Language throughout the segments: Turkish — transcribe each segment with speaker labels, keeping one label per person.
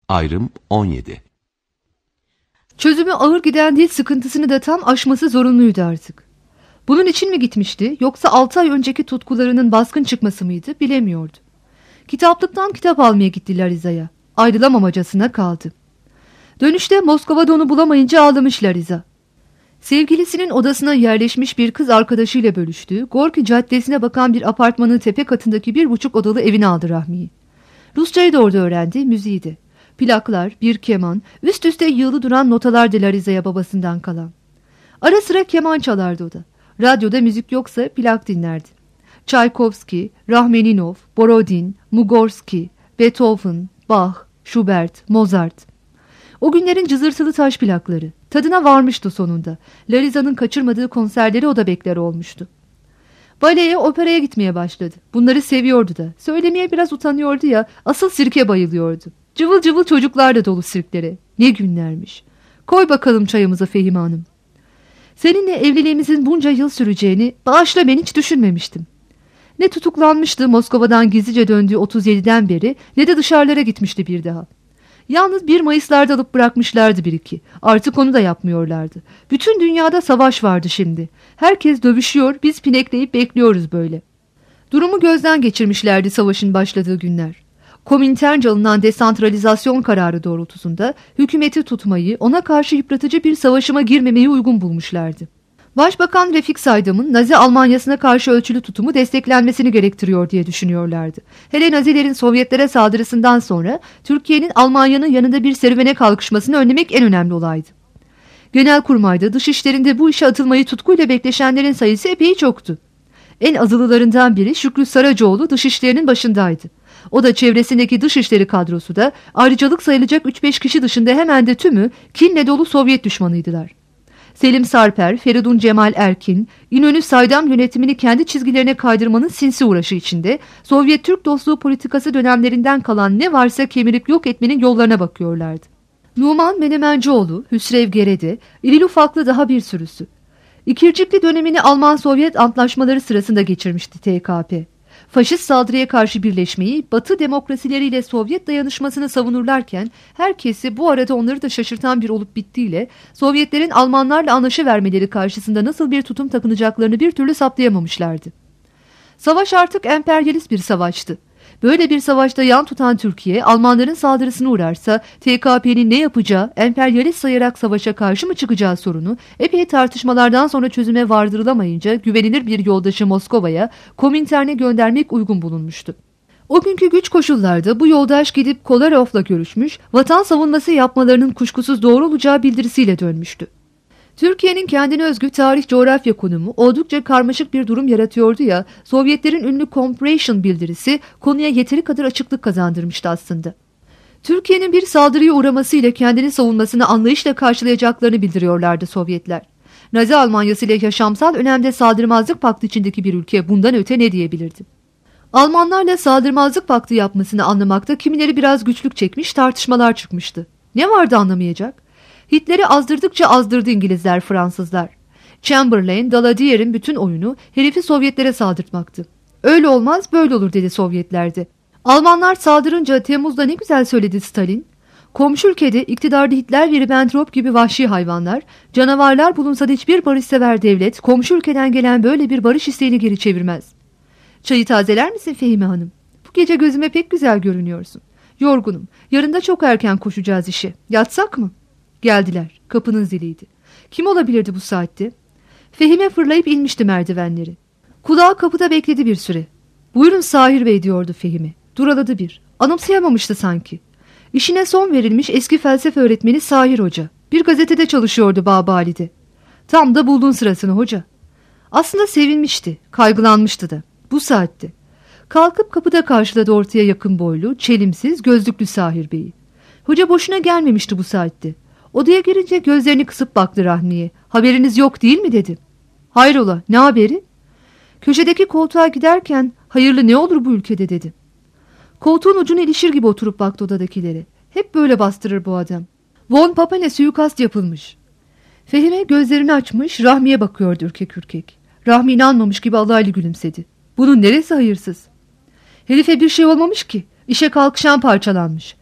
Speaker 1: Ayrım 17.
Speaker 2: Çözümü ağır giden dil sıkıntısını da tam aşması zorunluydu artık. Bunun için mi gitmişti, yoksa 6 ay önceki tutkularının baskın çıkması mıydı bilemiyordu. Kitaplıktan kitap almaya gitti Lariza'ya. Ayrılamamacasına kaldı. Dönüşte Moskova'da onu bulamayınca ağlamış Lariza. Sevgilisinin odasına yerleşmiş bir kız arkadaşıyla bölüştüğü Gorki Caddesi'ne bakan bir apartmanın tepe katındaki 1,5 odalı evine aldı Rahmi'yi. Rusçayı da orada öğrendi, müziği de. Plaklar, bir keman, üst üste yığılı duran notalardı Lariza'ya babasından kalan. Ara sıra keman çalardı o da. Radyoda müzik yoksa plak dinlerdi. Çaykovski, Rahmeninov, Borodin, Mugorski, Beethoven, Bach, Schubert, Mozart. O günlerin cızırtılı taş plakları. Tadına varmıştı sonunda. Lariza'nın kaçırmadığı konserleri o da bekler olmuştu. Baleye, operaya gitmeye başladı. Bunları seviyordu da. Söylemeye biraz utanıyordu ya, asıl sirke bayılıyordu. Cıvıl cıvıl çocuklarla dolu sirklere. Ne günlermiş. Koy bakalım çayımıza Fehime Hanım. Seninle evliliğimizin bunca yıl süreceğini bağışla ben hiç düşünmemiştim. Ne tutuklanmıştı Moskova'dan gizlice döndüğü 37'den beri ne de dışarılara gitmişti bir daha. Yalnız 1 Mayıs'larda alıp bırakmışlardı bir iki. Artık onu da yapmıyorlardı. Bütün dünyada savaş vardı şimdi. Herkes dövüşüyor, biz pinekleyip bekliyoruz böyle. Durumu gözden geçirmişlerdi savaşın başladığı günler. Komintern'ce alınan desantralizasyon kararı doğrultusunda hükümeti tutmayı, ona karşı yıpratıcı bir savaşıma girmemeyi uygun bulmuşlardı. Başbakan Refik Saydam'ın Nazi Almanyası'na karşı ölçülü tutumu desteklenmesini gerektiriyor diye düşünüyorlardı. Hele Nazilerin Sovyetlere saldırısından sonra Türkiye'nin Almanya'nın yanında bir serüvene kalkışmasını önlemek en önemli olaydı. Genelkurmay'da, dışişlerinde bu işe atılmayı tutkuyla bekleşenlerin sayısı epey çoktu. En azılılarından biri Şükrü Saracoğlu dışişlerinin başındaydı. O da çevresindeki dışişleri kadrosu da ayrıcalık sayılacak 3-5 kişi dışında hemen de tümü kinle dolu Sovyet düşmanıydılar. Selim Sarper, Feridun Cemal Erkin, İnönü Saydam yönetimini kendi çizgilerine kaydırmanın sinsi uğraşı içinde Sovyet-Türk dostluğu politikası dönemlerinden kalan ne varsa kemirip yok etmenin yollarına bakıyorlardı. Numan Menemencioğlu, Hüsrev Gerede, irili ufaklı daha bir sürüsü. İkircikli dönemini Alman-Sovyet antlaşmaları sırasında geçirmişti TKP. Faşist saldırıya karşı birleşmeyi, Batı demokrasileriyle Sovyet dayanışmasını savunurlarken herkesi bu arada onları da şaşırtan bir olup bittiyle Sovyetlerin Almanlarla anlaşıvermeleri karşısında nasıl bir tutum takınacaklarını bir türlü saptayamamışlardı. Savaş artık emperyalist bir savaştı. Böyle bir savaşta yan tutan Türkiye, Almanların saldırısına uğrarsa TKP'nin ne yapacağı, emperyalist sayarak savaşa karşı mı çıkacağı sorunu epey tartışmalardan sonra çözüme vardırılamayınca güvenilir bir yoldaşı Moskova'ya Komintern'e göndermek uygun bulunmuştu. O günkü güç koşullarda bu yoldaş gidip Kolarov'la görüşmüş, vatan savunması yapmalarının kuşkusuz doğru olacağı bildirisiyle dönmüştü. Türkiye'nin kendine özgü tarih coğrafya konumu oldukça karmaşık bir durum yaratıyordu ya, Sovyetlerin ünlü Compression bildirisi konuya yeteri kadar açıklık kazandırmıştı aslında. Türkiye'nin bir saldırıya uğramasıyla kendini savunmasını anlayışla karşılayacaklarını bildiriyorlardı Sovyetler. Nazi Almanyası ile yaşamsal önemde saldırmazlık paktı içindeki bir ülke bundan öte ne diyebilirdi? Almanlarla saldırmazlık paktı yapmasını anlamakta kimileri biraz güçlük çekmiş, tartışmalar çıkmıştı. Ne vardı anlamayacak? Hitler'i azdırdıkça azdırdı İngilizler, Fransızlar. Chamberlain, Daladier'in bütün oyunu herifi Sovyetlere saldırtmaktı. Öyle olmaz, böyle olur dedi Sovyetlerde. Almanlar saldırınca Temmuz'da ne güzel söyledi Stalin. Komşu ülkede iktidarda Hitler ve Ribbentrop gibi vahşi hayvanlar, canavarlar bulunsa da hiçbir barışsever devlet, komşu ülkeden gelen böyle bir barış isteğini geri çevirmez. Çayı tazeler misin Fehime Hanım? Bu gece gözüme pek güzel görünüyorsun. Yorgunum, yarın da çok erken koşacağız işe. Yatsak mı? Geldiler. Kapının ziliydi. Kim olabilirdi bu saatte? Fehime fırlayıp inmişti merdivenleri. Kulağı kapıda bekledi bir süre. Buyurun Sahir Bey diyordu Fehime. Duraladı bir. Anımsayamamıştı sanki. İşine son verilmiş eski felsefe öğretmeni Sahir Hoca. Bir gazetede çalışıyordu Babali'de. Tam da buldun sırasını hoca. Aslında sevinmişti, kaygılanmıştı da. Bu saatte. Kalkıp kapıda karşıladı ortaya yakın boylu, çelimsiz, gözlüklü Sahir Bey'i. Hoca boşuna gelmemişti bu saatte. Odaya girince gözlerini kısıp baktı Rahmi'ye. Haberiniz yok değil mi dedi. Hayrola, ne haberi? Köşedeki koltuğa giderken hayırlı ne olur bu ülkede dedi. Koltuğun ucuna ilişir gibi oturup baktı odadakilere. Hep böyle bastırır bu adam. Von Papen'e suikast yapılmış. Fehime gözlerini açmış Rahmi'ye bakıyordu ürkek ürkek. Rahmi inanmamış gibi alaylı gülümsedi. Bunun neresi hayırsız? Herife bir şey olmamış ki. İşe kalkışan parçalanmış.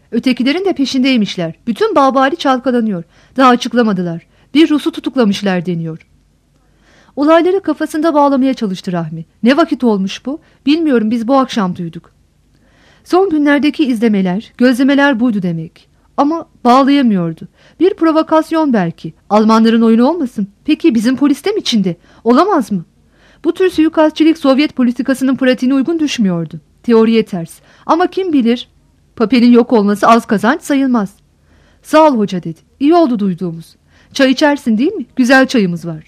Speaker 2: Ötekilerin de peşindeymişler. Bütün Babali çalkalanıyor. Daha açıklamadılar. Bir Rus'u tutuklamışlar deniyor. Olayları kafasında bağlamaya çalıştı Rahmi. Ne vakit olmuş bu? Bilmiyorum, biz bu akşam duyduk. Son günlerdeki izlemeler, gözlemeler buydu demek. Ama bağlayamıyordu. Bir provokasyon belki. Almanların oyunu olmasın. Peki bizim polis de mi içinde? Olamaz mı? Bu tür suikastçilik Sovyet politikasının pratiğine uygun düşmüyordu. Teoriye ters. Ama kim bilir? Papel'in yok olması az kazanç sayılmaz. Sağ ol hoca dedi. İyi oldu duyduğumuz. Çay içersin değil mi? Güzel çayımız var.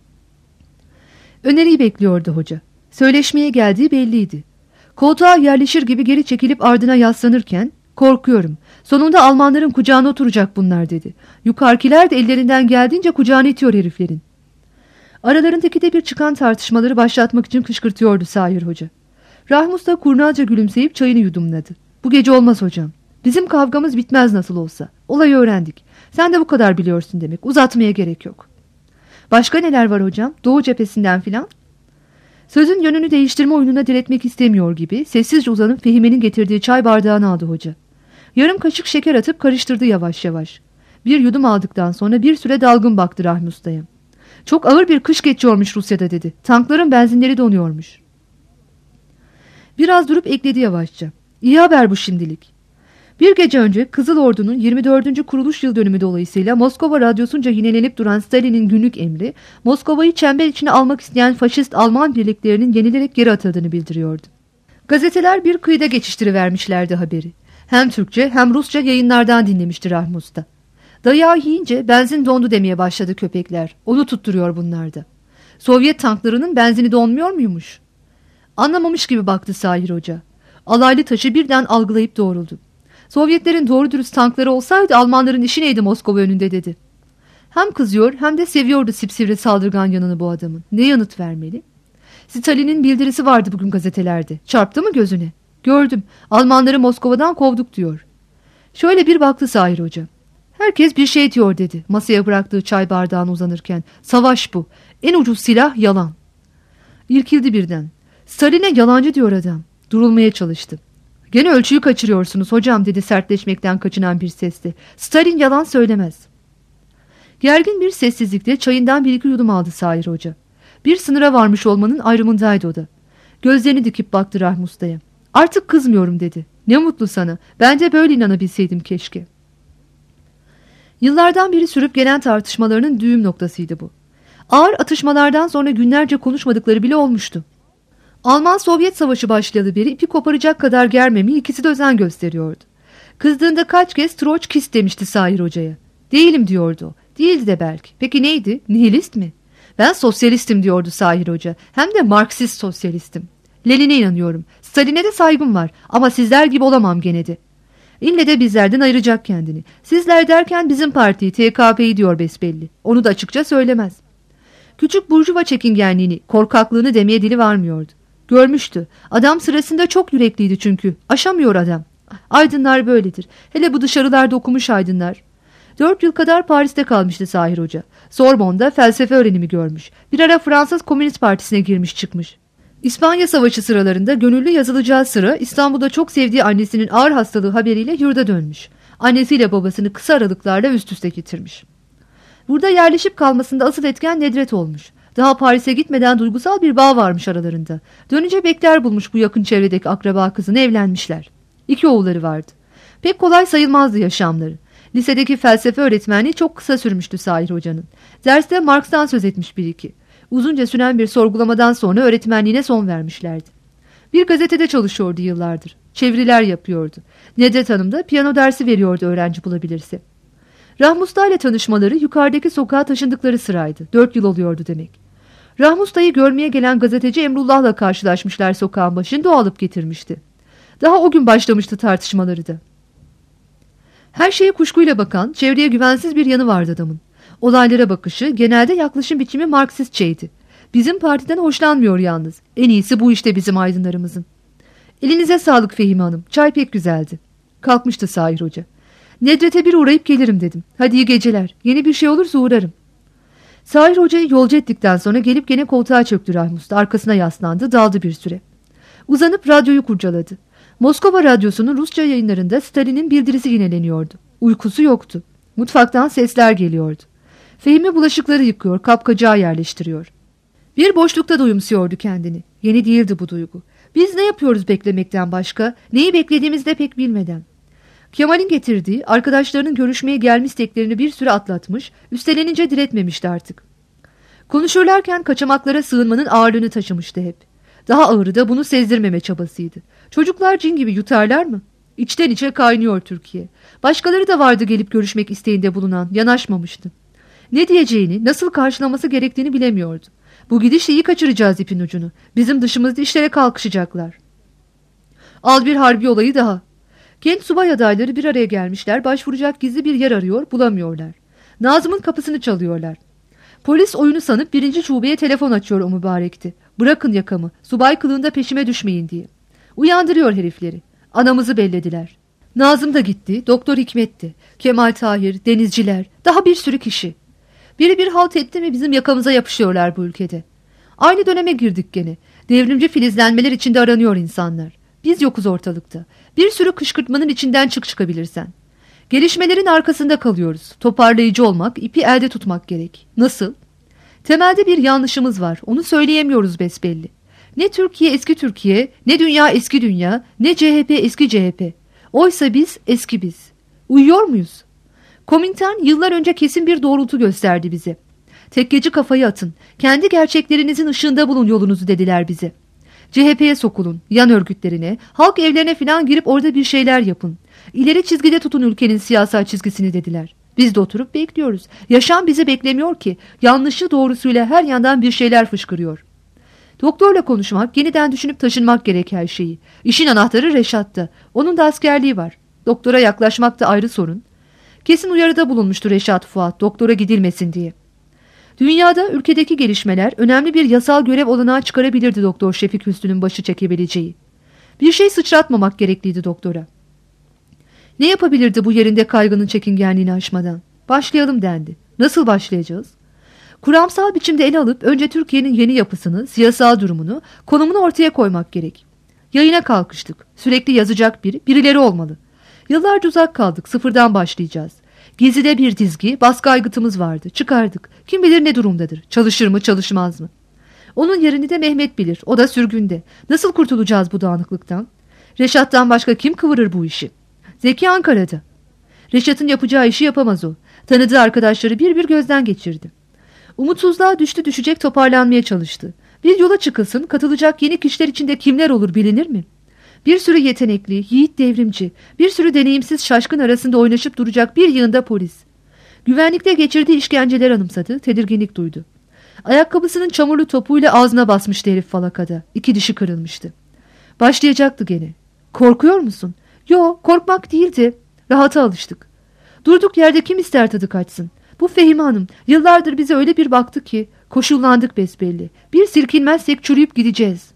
Speaker 2: Öneriyi bekliyordu hoca. Söyleşmeye geldiği belliydi. Koltuğa yerleşir gibi geri çekilip ardına yaslanırken korkuyorum. Sonunda Almanların kucağına oturacak bunlar dedi. Yukarıkiler de ellerinden geldiğince kucağına itiyor heriflerin. Aralarındaki de bir çıkan tartışmaları başlatmak için kışkırtıyordu Sahir Hoca. Rahmi Usta kurnazca gülümseyip çayını yudumladı. Bu gece olmaz hocam. Bizim kavgamız bitmez nasıl olsa. Olayı öğrendik. Sen de bu kadar biliyorsun demek. Uzatmaya gerek yok. Başka neler var hocam? Doğu cephesinden filan? Sözün yönünü değiştirme oyununa diretmek istemiyor gibi sessizce uzanıp Fehime'nin getirdiği çay bardağını aldı hoca. Yarım kaşık şeker atıp karıştırdı yavaş yavaş. Bir yudum aldıktan sonra bir süre dalgın baktı Rahmi Usta'ya. Çok ağır bir kış geçiyormuş Rusya'da dedi. Tankların benzinleri donuyormuş. Biraz durup ekledi yavaşça. İyi haber bu şimdilik. Bir gece önce Kızıl Ordu'nun 24. kuruluş yıl dönümü dolayısıyla Moskova radyosunca yinelenip duran Stalin'in günlük emri, Moskova'yı çember içine almak isteyen faşist Alman birliklerinin yenilerek geri atıldığını bildiriyordu. Gazeteler bir kıyıda geçiştirivermişlerdi haberi. Hem Türkçe hem Rusça yayınlardan dinlemişti Rahmi Usta. Dayağı yiyince benzin dondu demeye başladı köpekler. Onu tutturuyor bunlarda. Sovyet tanklarının benzini donmuyor muymuş? Anlamamış gibi baktı Sahir Hoca. Alaylı taşı birden algılayıp doğruldu. Sovyetlerin doğru dürüst tankları olsaydı Almanların işi neydi Moskova önünde dedi. Hem kızıyor hem de seviyordu sipsivri saldırgan yanını bu adamın. Ne yanıt vermeli? Stalin'in bildirisi vardı bugün gazetelerde. Çarptı mı gözüne? Gördüm. Almanları Moskova'dan kovduk diyor. Şöyle bir baktı Sahir Hoca. Herkes bir şey diyor dedi masaya bıraktığı çay bardağına uzanırken. Savaş bu. En ucuz silah yalan. İrkildi birden. Stalin'e yalancı diyor adam. Durulmaya çalıştı. Gene ölçüyü kaçırıyorsunuz hocam dedi sertleşmekten kaçınan bir sesle. Stalin yalan söylemez. Gergin bir sessizlikte çayından bir iki yudum aldı Sahir Hoca. Bir sınıra varmış olmanın ayrımındaydı o da. Gözlerini dikip baktı Rahmi Usta'ya. Artık kızmıyorum dedi. Ne mutlu sana. Ben de böyle inanabilseydim keşke. Yıllardan beri sürüp gelen tartışmalarının düğüm noktasıydı bu. Ağır atışmalardan sonra günlerce konuşmadıkları bile olmuştu. Alman-Sovyet savaşı başlayalı beri ipi koparacak kadar germemeye ikisi de özen gösteriyordu. Kızdığında kaç kez Troçkist demişti Sahir Hoca'ya. Değilim diyordu o. Değildi de belki. Peki neydi? Nihilist mi? Ben sosyalistim diyordu Sahir Hoca. Hem de Marksist sosyalistim. Lenin'e inanıyorum. Stalin'e de saygım var. Ama sizler gibi olamam gene de. İlle de bizlerden ayıracak kendini. Sizler derken bizim partiyi, TKP'yi diyor besbelli. Onu da açıkça söylemez. Küçük burjuva çekingenliğini, korkaklığını demeye dili varmıyordu. Görmüştü. Adam sırasında çok yürekliydi çünkü. Aşamıyor adam. Aydınlar böyledir. Hele bu dışarılarda okumuş aydınlar. 4 yıl kadar Paris'te kalmıştı Sahir Hoca. Sorbonne'da felsefe öğrenimi görmüş. Bir ara Fransız Komünist Partisi'ne girmiş çıkmış. İspanya Savaşı sıralarında gönüllü yazılacağı sıra İstanbul'da çok sevdiği annesinin ağır hastalığı haberiyle yurda dönmüş. Annesiyle babasını kısa aralıklarla üst üste getirmiş. Burada yerleşip kalmasında asıl etken Nedret olmuş. Daha Paris'e gitmeden duygusal bir bağ varmış aralarında. Dönünce bekler bulmuş bu yakın çevredeki akraba kızını, evlenmişler. 2 oğulları vardı. Pek kolay sayılmazdı yaşamları. Lisedeki felsefe öğretmenliği çok kısa sürmüştü Sahir Hoca'nın. Derste Marx'tan söz etmiş bir iki. Uzunca süren bir sorgulamadan sonra öğretmenliğine son vermişlerdi. Bir gazetede çalışıyordu yıllardır. Çeviriler yapıyordu. Nedret Hanım da piyano dersi veriyordu öğrenci bulabilirse. Rahmi Usta ile tanışmaları yukarıdaki sokağa taşındıkları sıraydı. 4 yıl oluyordu demek. Rahmi Usta'yı görmeye gelen gazeteci Emrullah'la karşılaşmışlar sokağın başında, o alıp getirmişti. Daha o gün başlamıştı tartışmaları da. Her şeye kuşkuyla bakan, çevreye güvensiz bir yanı vardı adamın. Olaylara bakışı, genelde yaklaşım biçimi Marksistçeydi. Bizim partiden hoşlanmıyor yalnız. En iyisi bu işte bizim aydınlarımızın. Elinize sağlık Fehime Hanım. Çay pek güzeldi. Kalkmıştı Sahir Hoca. Nedret'e bir uğrayıp gelirim dedim. Hadi iyi geceler. Yeni bir şey olursa uğrarım. Sahir Hoca'yı yolcu ettikten sonra gelip gene koltuğa çöktü Rahmi Usta. Arkasına yaslandı, daldı bir süre. Uzanıp radyoyu kurcaladı. Moskova radyosunun Rusça yayınlarında Stalin'in bildirisi yineleniyordu. Uykusu yoktu. Mutfaktan sesler geliyordu. Fehmi bulaşıkları yıkıyor, kapkacağı yerleştiriyor. Bir boşlukta duyumsuyordu kendini. Yeni değildi bu duygu. Biz ne yapıyoruz beklemekten başka, neyi beklediğimizi de pek bilmeden. Kemal'in getirdiği, arkadaşlarının görüşmeye gelme isteklerini bir süre atlatmış, üstelenince diretmemişti artık. Konuşurlarken kaçamaklara sığınmanın ağırlığını taşımıştı hep. Daha ağırı da bunu sezdirmeme çabasıydı. Çocuklar cin gibi yutarlar mı? İçten içe kaynıyor Türkiye. Başkaları da vardı gelip görüşmek isteğinde bulunan, yanaşmamıştı. Ne diyeceğini, nasıl karşılaması gerektiğini bilemiyordu. Bu gidişle iyi kaçıracağız ipin ucunu. Bizim dışımızda işlere kalkışacaklar. Al bir harbi olayı daha. Genç subay adayları bir araya gelmişler, başvuracak gizli bir yer arıyor, bulamıyorlar. Nazım'ın kapısını çalıyorlar. Polis oyunu sanıp 1. şubeye telefon açıyor o mübarekti. Bırakın yakamı, subay kılığında peşime düşmeyin diye. Uyandırıyor herifleri. Anamızı bellediler. Nazım da gitti, Doktor Hikmet'ti. Kemal Tahir, denizciler, daha bir sürü kişi. Biri bir halt etti mi bizim yakamıza yapışıyorlar bu ülkede. Aynı döneme girdik gene. Devrimci filizlenmeler içinde aranıyor insanlar. Biz yokuz ortalıkta. Bir sürü kışkırtmanın içinden çıkabilirsen. Gelişmelerin arkasında kalıyoruz. Toparlayıcı olmak, ipi elde tutmak gerek. Nasıl? Temelde bir yanlışımız var. Onu söyleyemiyoruz besbelli. Ne Türkiye eski Türkiye, ne dünya eski dünya, ne CHP eski CHP. Oysa biz eski biz. Uyuyor muyuz? Komintern yıllar önce kesin bir doğrultu gösterdi bize. Tekkeci kafayı atın, kendi gerçeklerinizin ışığında bulun yolunuzu dediler bize. CHP'ye sokulun, yan örgütlerine, halk evlerine filan girip orada bir şeyler yapın. İleri çizgide tutun ülkenin siyasal çizgisini dediler. Biz de oturup bekliyoruz. Yaşam bizi beklemiyor ki. Yanlışı doğrusuyla her yandan bir şeyler fışkırıyor. Doktorla konuşmak, yeniden düşünüp taşınmak gerek her şeyi. İşin anahtarı Reşat'ta. Onun da askerliği var. Doktora yaklaşmak da ayrı sorun. Kesin uyarıda bulunmuştu Reşat Fuat, doktora gidilmesin diye. Dünyada ülkedeki gelişmeler önemli bir yasal görev olanağı çıkarabilirdi Doktor Şefik Hüsnü'nün başı çekebileceği. Bir şey sıçratmamak gerekliydi doktora. Ne yapabilirdi bu yerinde kaygının çekingenliğini aşmadan? Başlayalım dendi. Nasıl başlayacağız? Kuramsal biçimde ele alıp önce Türkiye'nin yeni yapısını, siyasal durumunu, konumunu ortaya koymak gerek. Yayına kalkıştık. Sürekli yazacak birileri olmalı. Yıllarca uzak kaldık, sıfırdan başlayacağız. Gezide bir dizgi, baskı aygıtımız vardı. Çıkardık. Kim bilir ne durumdadır. Çalışır mı, çalışmaz mı? Onun yerini de Mehmet bilir. O da sürgünde. Nasıl kurtulacağız bu dağınıklıktan? Reşat'tan başka kim kıvırır bu işi? Zeki Ankara'da. Reşat'ın yapacağı işi yapamaz o. Tanıdığı arkadaşları bir bir gözden geçirdi. Umutsuzluğa düşecek toparlanmaya çalıştı. Bir yola çıkılsın, katılacak yeni kişiler içinde kimler olur bilinir mi? Bir sürü yetenekli, yiğit devrimci, bir sürü deneyimsiz şaşkın arasında oynaşıp duracak bir yığında polis. Güvenlikte geçirdiği işkenceler anımsadı, tedirginlik duydu. Ayakkabısının çamurlu topuyla ağzına basmıştı herif falakada. 2 dişi kırılmıştı. Başlayacaktı gene. Korkuyor musun? Yo, korkmak değildi. Rahata alıştık. Durduk yerde kim ister tadı kaçsın? Bu Fehime Hanım yıllardır bize öyle bir baktı ki koşullandık besbelli. Bir silkinmezsek çürüyüp gideceğiz.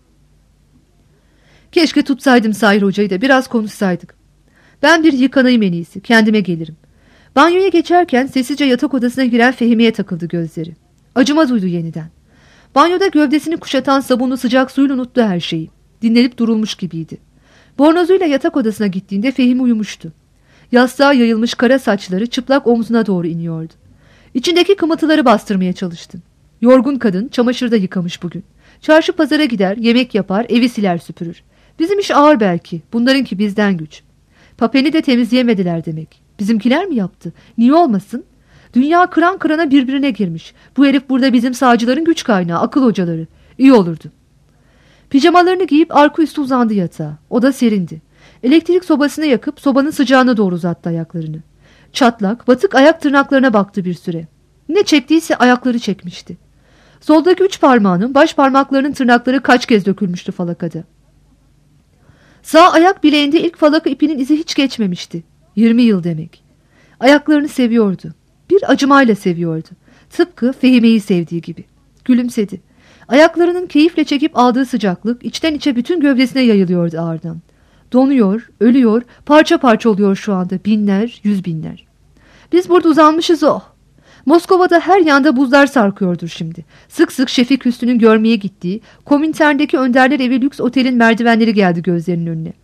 Speaker 2: Keşke tutsaydım Sahir Hoca'yı da biraz konuşsaydık. Ben bir yıkanayım en iyisi, kendime gelirim. Banyoya geçerken sessizce yatak odasına giren Fehime'ye takıldı gözleri. Acıma duydu yeniden. Banyoda gövdesini kuşatan sabunlu sıcak suyla unuttu her şeyi. Dinlenip durulmuş gibiydi. Bornozuyla yatak odasına gittiğinde Fehime uyumuştu. Yastığa yayılmış kara saçları çıplak omzuna doğru iniyordu. İçindeki kımıltıları bastırmaya çalıştı. Yorgun kadın çamaşırda yıkamış bugün. Çarşı pazara gider, yemek yapar, evi siler süpürür. Bizim iş ağır belki, bunlarınki bizden güç. Papeni de temizleyemediler demek. Bizimkiler mi yaptı? Niye olmasın? Dünya kıran kırana birbirine girmiş. Bu herif burada bizim sağcıların güç kaynağı, akıl hocaları. İyi olurdu. Pijamalarını giyip arka üstü uzandı yatağa. O da serindi. Elektrik sobasını yakıp sobanın sıcağına doğru uzattı ayaklarını. Çatlak, batık ayak tırnaklarına baktı bir süre. Ne çektiyse ayakları çekmişti. Soldaki 3 parmağının, baş parmaklarının tırnakları kaç kez dökülmüştü falakada. Sağ ayak bileğinde ilk falaka ipinin izi hiç geçmemişti. 20 yıl demek. Ayaklarını seviyordu. Bir acımayla seviyordu. Tıpkı Fehime'yi sevdiği gibi. Gülümsedi. Ayaklarının keyifle çekip aldığı sıcaklık içten içe bütün gövdesine yayılıyordu ağırdan. Donuyor, ölüyor, parça parça oluyor şu anda binler, 100 binler. Biz burada uzanmışız oh. Moskova'da her yanda buzlar sarkıyordur şimdi. Sık sık Şefik Hüsnü'nün görmeye gittiği Komintern'deki Önderler Evi lüks otelin merdivenleri geldi gözlerinin önüne.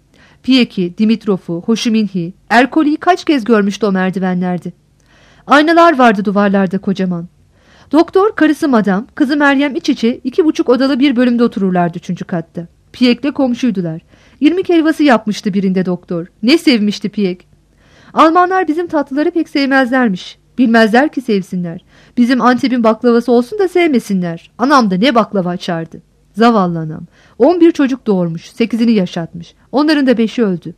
Speaker 2: Piek'i, Dimitrov'u, Hoşiminhi, Erkoli'yi kaç kez görmüştü o merdivenlerde. Aynalar vardı duvarlarda kocaman. Doktor, karısı Madam, kızı Meryem iç içe 2,5 odalı bir bölümde otururlardı 3. katta. Piek'le komşuydular. 20 helvası yapmıştı birinde doktor. Ne sevmişti Piek. Almanlar bizim tatlıları pek sevmezlermiş. Bilmezler ki sevsinler. Bizim Antep'in baklavası olsun da sevmesinler. Anam da ne baklava açardı. Zavallı anam. 11 çocuk doğurmuş, 8'ini yaşatmış. Onların da 5'i öldü.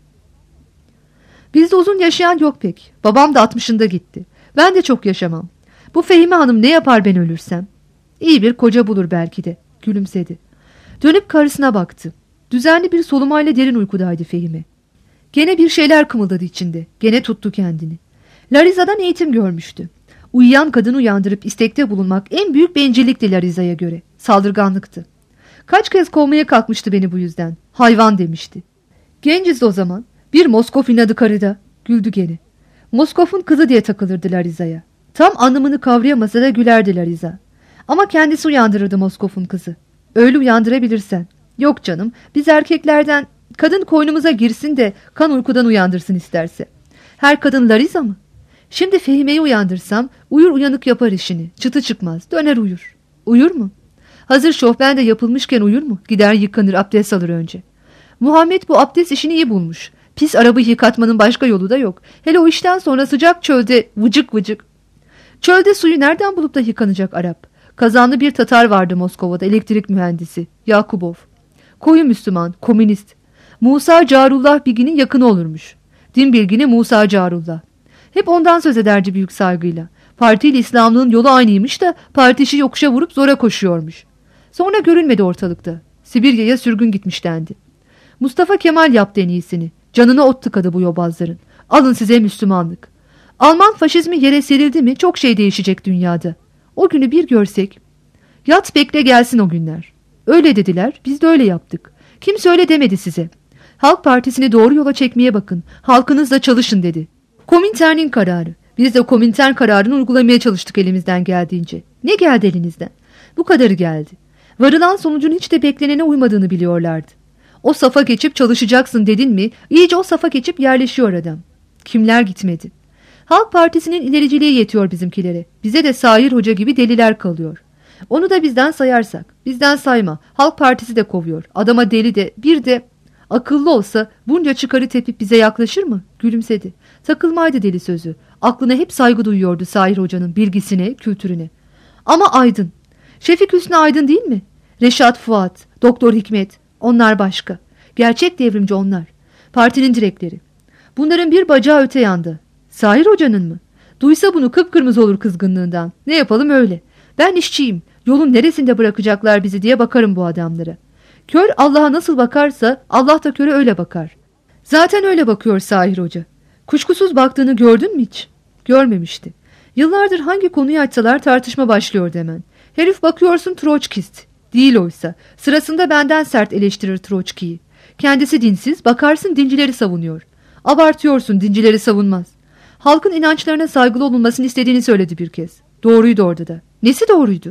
Speaker 2: Bizde uzun yaşayan yok pek. Babam da 60'ında gitti. Ben de çok yaşamam. Bu Fehime Hanım ne yapar ben ölürsem? İyi bir koca bulur belki de. Gülümsedi. Dönüp karısına baktı. Düzenli bir solumayla derin uykudaydı Fehime. Gene bir şeyler kımıldadı içinde. Gene tuttu kendini. Lariza'dan eğitim görmüştü. Uyuyan kadını uyandırıp istekte bulunmak en büyük bencillikti Lariza'ya göre. Saldırganlıktı. Kaç kez kovmaya kalkmıştı beni bu yüzden. Hayvan demişti. Genciz o zaman. Bir Moskov inadı karıda. Güldü gene. Moskov'un kızı diye takılırdı Lariza'ya. Tam anlamını kavrayamasa da gülerdi Lariza. Ama kendisi uyandırırdı Moskov'un kızı. Öyle uyandırabilirsen. Yok canım, biz erkeklerden kadın koynumuza girsin de kan uykudan uyandırsın isterse. Her kadın Lariza mı? Şimdi Fehime'yi uyandırsam uyur uyanık yapar işini. Çıtı çıkmaz, döner uyur. Uyur mu? Hazır şofben de yapılmışken uyur mu? Gider yıkanır, abdest alır önce. Muhammed bu abdest işini iyi bulmuş. Pis arabayı yıkatmanın başka yolu da yok. Hele o işten sonra sıcak çölde vıcık vıcık. Çölde suyu nereden bulup da yıkanacak Arap? Kazanlı bir Tatar vardı Moskova'da, elektrik mühendisi. Yakubov. Koyu Müslüman, komünist. Musa Carullah Bigi'nin yakını olurmuş. Din bilgini Musa Carullah. Hep ondan söz ederdi büyük saygıyla. Partiyle İslamlığın yolu aynıymış da partişi yokuşa vurup zora koşuyormuş. Sonra görünmedi ortalıkta. Sibirya'ya sürgün gitmiş dendi. Mustafa Kemal yaptı en iyisini. Canına ot tıkadı bu yobazların. Alın size Müslümanlık. Alman faşizmi yere serildi mi çok şey değişecek dünyada. O günü bir görsek. Yat bekle gelsin o günler. Öyle dediler, biz de öyle yaptık. Kimse öyle demedi size. Halk Partisi'ni doğru yola çekmeye bakın. Halkınızla çalışın dedi. Komintern'in kararı. Biz de Komintern kararını uygulamaya çalıştık elimizden geldiğince. Ne geldi elinizden? Bu kadarı geldi. Varılan sonucun hiç de beklenene uymadığını biliyorlardı. O safa geçip çalışacaksın dedin mi, iyice o safa geçip yerleşiyor adam. Kimler gitmedi? Halk Partisi'nin ilericiliği yetiyor bizimkilere. Bize de Sair Hoca gibi deliler kalıyor. Onu da bizden sayarsak. Bizden sayma. Halk Partisi de kovuyor. Adama deli de bir de akıllı olsa bunca çıkarı tepip bize yaklaşır mı? Gülümsedi. Takılmaydı deli sözü. Aklına hep saygı duyuyordu Sair Hoca'nın bilgisine, kültürüne. Ama Aydın. Şefik Hüsnü Aydın değil mi? Reşat Fuat, Doktor Hikmet. Onlar başka. Gerçek devrimci onlar. Partinin direkleri. Bunların bir bacağı öte yandı. Sair Hoca'nın mı? Duysa bunu kıpkırmızı olur kızgınlığından. Ne yapalım öyle. Ben işçiyim. Yolun neresinde bırakacaklar bizi diye bakarım bu adamlara. Kör Allah'a nasıl bakarsa Allah da köre öyle bakar. Zaten öyle bakıyor Sair Hoca. Kuşkusuz baktığını gördün mü hiç? Görmemişti. Yıllardır hangi konuyu açsalar tartışma başlıyordu hemen. Herif bakıyorsun Troçkist. Değil oysa. Sırasında benden sert eleştirir Troçki'yi. Kendisi dinsiz, bakarsın dincileri savunuyor. Abartıyorsun, dincileri savunmaz. Halkın inançlarına saygılı olunmasını istediğini söyledi bir kez. Doğruydu orada da. Nesi doğruydu?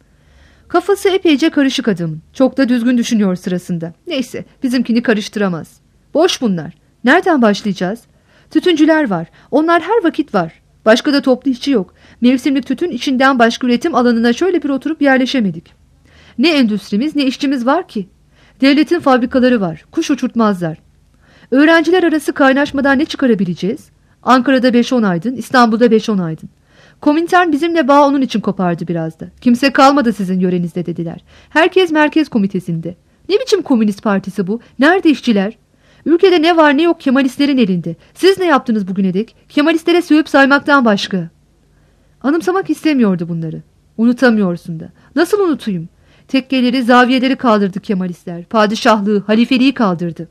Speaker 2: Kafası epeyce karışık adamın. Çok da düzgün düşünüyor sırasında. Neyse, bizimkini karıştıramaz. Boş bunlar. Nereden başlayacağız? Tütüncüler var. Onlar her vakit var. Başka da toplu işçi yok. Mevsimlik tütün içinden başka üretim alanına şöyle bir oturup yerleşemedik. Ne endüstrimiz ne işçimiz var ki. Devletin fabrikaları var. Kuş uçurtmazlar. Öğrenciler arası kaynaşmadan ne çıkarabileceğiz? Ankara'da 5-10 aydın, İstanbul'da 5-10 aydın. Komintern bizimle bağ onun için kopardı biraz da. Kimse kalmadı sizin yörenizde dediler. Herkes merkez komitesinde. Ne biçim komünist partisi bu? Nerede işçiler? Ülkede ne var ne yok Kemalistlerin elinde. Siz ne yaptınız bugüne dek? Kemalistlere sövüp saymaktan başka. Anımsamak istemiyordu bunları. Unutamıyorsun da. Nasıl unutayım? Tekkeleri, zaviyeleri kaldırdı Kemalistler. Padişahlığı, halifeliği kaldırdı.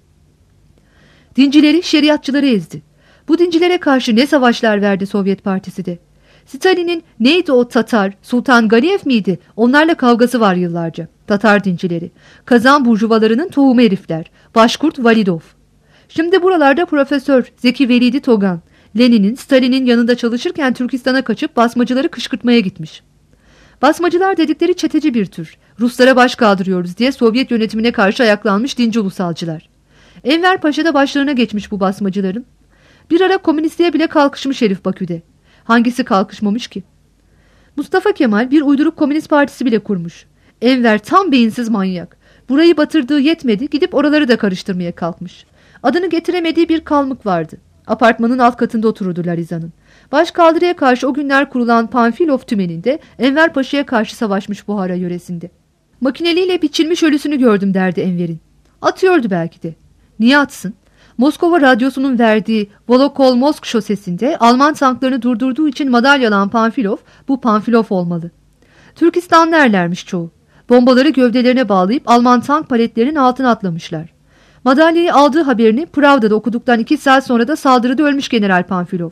Speaker 2: Dincileri, şeriatçıları ezdi. Bu dincilere karşı ne savaşlar verdi Sovyet Partisi de. Stalin'in neydi o Tatar, Sultan Galiyev miydi? Onlarla kavgası var yıllarca. Tatar dincileri. Kazan burjuvalarının tohumu herifler. Başkurt Validov. Şimdi buralarda Profesör Zeki Velidi Togan. Lenin'in, Stalin'in yanında çalışırken Türkistan'a kaçıp basmacıları kışkırtmaya gitmiş. Basmacılar dedikleri çeteci bir tür. Ruslara baş kaldırıyoruz diye Sovyet yönetimine karşı ayaklanmış dinci ulusalcılar. Enver Paşa da başlarına geçmiş bu basmacıların. Bir ara komünistliğe bile kalkışmış herif Bakü'de. Hangisi kalkışmamış ki? Mustafa Kemal bir uyduruk komünist partisi bile kurmuş. Enver tam beyinsiz manyak. Burayı batırdığı yetmedi, gidip oraları da karıştırmaya kalkmış. Adını getiremediği bir kalmık vardı. Apartmanın alt katında otururdu Lariza'nın. Başkaldırıya karşı o günler kurulan Panfilov tümeninde Enver Paşa'ya karşı savaşmış Buhara yöresinde. Makineliyle biçilmiş ölüsünü gördüm derdi Enver'in. Atıyordu belki de. Niye atsın? Moskova radyosunun verdiği Volokol-Mosk şosesinde Alman tanklarını durdurduğu için madalyalan Panfilov, bu Panfilov olmalı. Türkistan derlermiş çoğu. Bombaları gövdelerine bağlayıp Alman tank paletlerinin altına atlamışlar. Madalyayı aldığı haberini Pravda'da okuduktan 2 saat sonra da saldırıda ölmüş General Panfilov.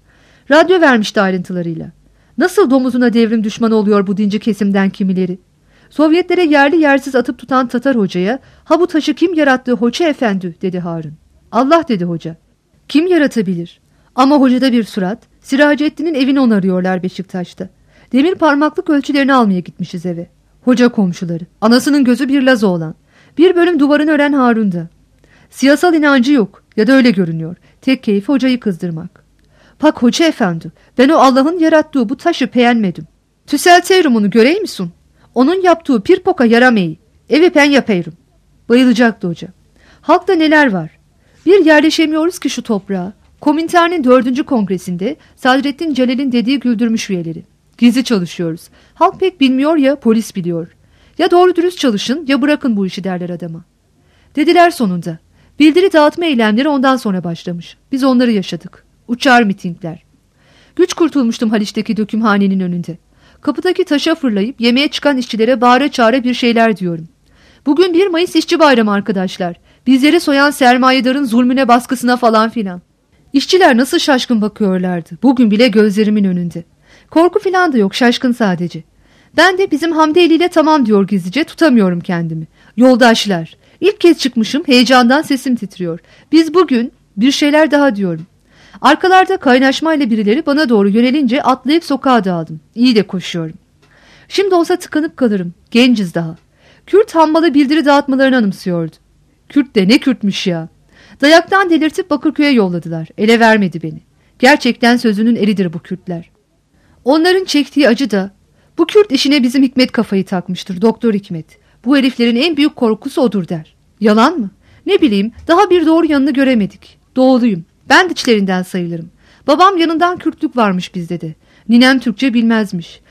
Speaker 2: Radyo vermişti ayrıntılarıyla. Nasıl domuzuna devrim düşmanı oluyor bu dinci kesimden kimileri? Sovyetlere yerli yersiz atıp tutan Tatar hocaya, ha bu taşı kim yarattı hoca efendi dedi Harun. Allah dedi hoca. Kim yaratabilir? Ama hocada bir surat, Siracettin'in evini onarıyorlar Beşiktaş'ta. Demir parmaklık ölçülerini almaya gitmişiz eve. Hoca komşuları, anasının gözü bir Laz oğlan. Bir bölüm duvarını ören Harun'da. Siyasal inancı yok ya da öyle görünüyor. Tek keyfi hocayı kızdırmak. Bak hoca efendi, ben o Allah'ın yarattığı bu taşı beğenmedim. Tüselterim onu görey misin? Onun yaptığı pir poka yaramayı. Evi ben yapayım. Bayılacaktı hoca. Halkta neler var? Bir yerleşemiyoruz ki şu toprağa. Komintern'in 4. kongresinde Sadrettin Celal'in dediği güldürmüş üyeleri. Gizli çalışıyoruz. Halk pek bilmiyor ya polis biliyor. Ya doğru dürüst çalışın ya bırakın bu işi derler adama. Dediler sonunda. Bildiri dağıtma eylemleri ondan sonra başlamış. Biz onları yaşadık. Uçar mitingler. Güç kurtulmuştum Haliç'teki dökümhanenin önünde. Kapıdaki taşa fırlayıp yemeğe çıkan işçilere bağıra çağıra bir şeyler diyorum. Bugün 1 Mayıs İşçi Bayramı arkadaşlar. Bizleri soyan sermayedarın zulmüne baskısına falan filan. İşçiler nasıl şaşkın bakıyorlardı. Bugün bile gözlerimin önünde. Korku filan da yok, şaşkın sadece. Ben de bizim Hamdi eliyle tamam diyor gizlice, tutamıyorum kendimi. Yoldaşlar, ilk kez çıkmışım, heyecandan sesim titriyor. Biz bugün bir şeyler daha diyorum. Arkalarda kaynaşmayla birileri bana doğru yönelince atlayıp sokağa dağıldım. İyi de koşuyorum. Şimdi olsa tıkanıp kalırım. Genciz daha. Kürt hambalı bildiri dağıtmalarını anımsıyordu. Kürt de ne Kürtmüş ya. Dayaktan delirtip Bakırköy'e yolladılar. Ele vermedi beni. Gerçekten sözünün eridir bu Kürtler. Onların çektiği acı da, bu Kürt işine bizim Hikmet kafayı takmıştır, Doktor Hikmet. Bu heriflerin en büyük korkusu odur der. Yalan mı? Ne bileyim, daha bir doğru yanını göremedik. Doğuluyum. Ben de içlerinden sayılırım. Babam yanından Kürtlük varmış bizde de. Ninem Türkçe bilmezmiş.